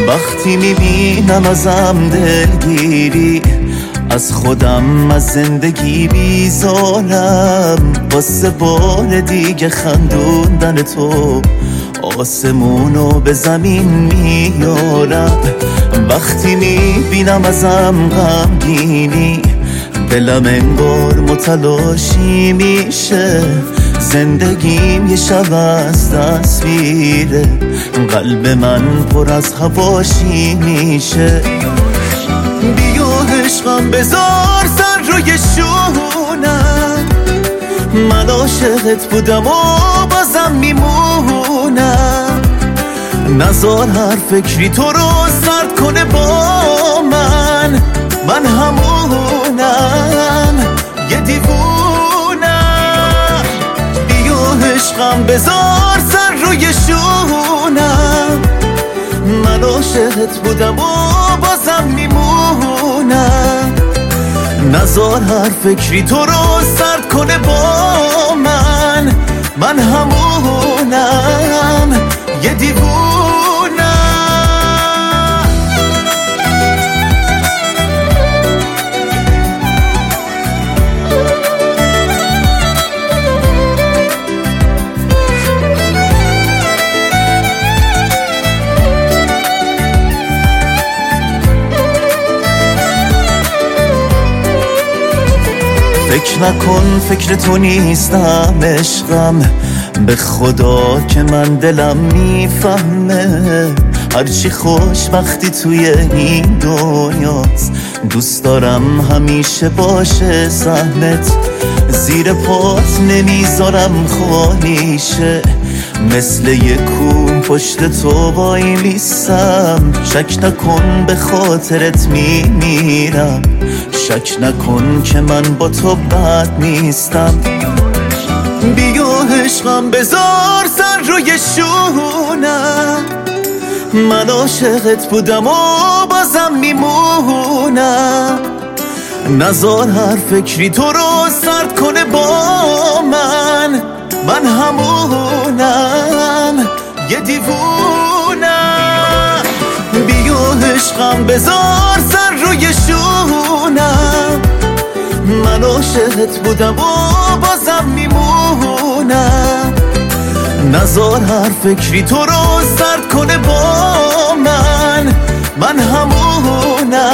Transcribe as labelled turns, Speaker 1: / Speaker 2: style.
Speaker 1: وقتی میبینم ازم دلگیری، از خودم از زندگی بیزارم، واسه بار دیگه خندوندن تو آسمونو به زمین میارم. وقتی میبینم ازم غمگینی، دلم انگار متلاشی میشه، زندگیم یه شب از دست میره، قلب من پر از هواشی میشه. بیا عشقم بذار سر روی شونم، من عاشقت بودم و بازم میمونم، نزار هر فکری تو رو سرد کنه با من همونم یه دیوونم. بیا عشقم بذار سر روی شونم، من عاشقت بودم و بازم میمونم، نزار هر فکری تو رو سرد کنه با من همونم یه دیوونم. فکر نکن فکر تو نیستم عشقم، به خدا که من دلم میفهمه، هرچی خوشبختی توی این دنیاست، دوست دارم همیشه باشه سهمت، زیر پات نمیذارم خالیشه، مثل یک کوه پشت تو وای میستم، شک نکن به خاطرت میمیرم، شک نکن که من با تو بد نیستم. بیا عشقم بذار سر روی شونم، من عاشقت بودم و بازم میمونم، نزار هر فکری تو رو سرد کنه با من همونم یه دیوونم. بیا عشقم بذار سر روی شونم، من عاشقت بودم و بازم میمونم، نزار هر فکری تو رو سرد کنه با من همونم